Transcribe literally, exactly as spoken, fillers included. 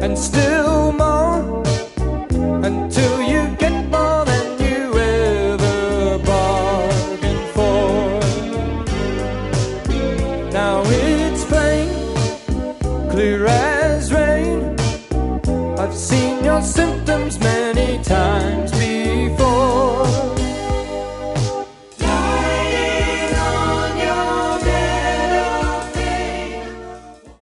and still more until you get more than you ever bargained for. Now it's plain, clear as rain, I've seen your symptoms, man.